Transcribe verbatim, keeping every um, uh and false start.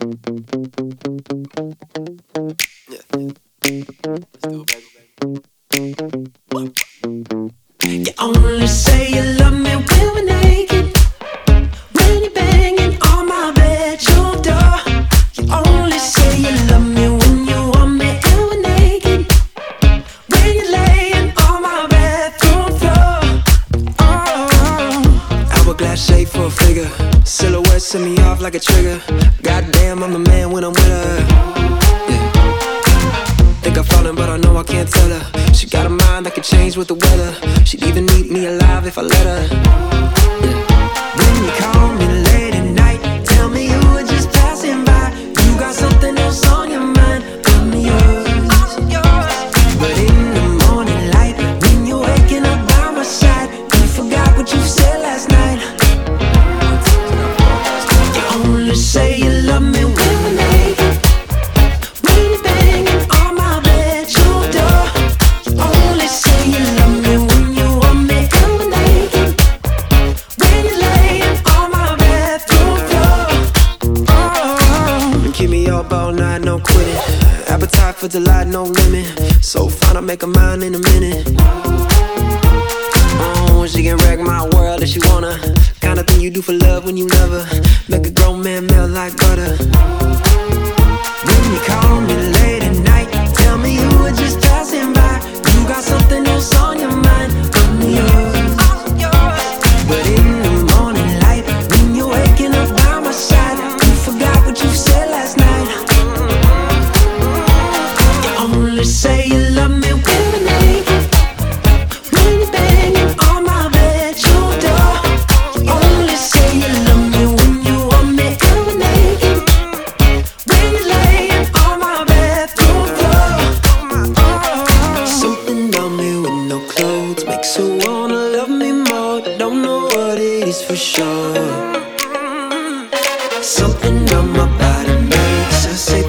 You only say you love me when we're naked, when you're banging on my bedroom door. You only say you love me when you want me and we're naked, when you're laying on my bedroom floor. Oh, hourglass shape for a figure, silhouette set me off like a trigger. Goddamn, I'm the man when I'm with her. Think I'm falling, but I know I can't tell her. She got a mind that can change with the weather. She'd even eat me alive if I let her. Yeah. When you call me late at night, tell me you were just passing by. You got something else on your mind. I'm yours, I'm yours. But in the morning light, when you're waking up by my side, you forgot what you said last night. You only say you love me when we're naked, when you're banging on my bedroom door. You only say you love me when you want me and we're naked, when you're laying on my bedroom floor. Oh, and keep me up all night, no quitting. Appetite for delight, no limit. So fine, I'll make a mind in a minute. Oh, she can wreck my world if she wanna. Kind of thing you do for love when you love her. Make a grown man melt like butter. When you call me late at night, tell me you were just passing by. You got something else on your mind. I'm yours, I'm yours. But in the morning light, when you're waking up by my side, you forgot what you said last night. You only say you love me when we're naked, when you're banging on my bedroom door. You only say you love me when you want me and we're naked, when you're laying on my bedroom floor. Something about me with no clothes makes her wanna love me more. Don't know what it is for sure. Something on my body makes her say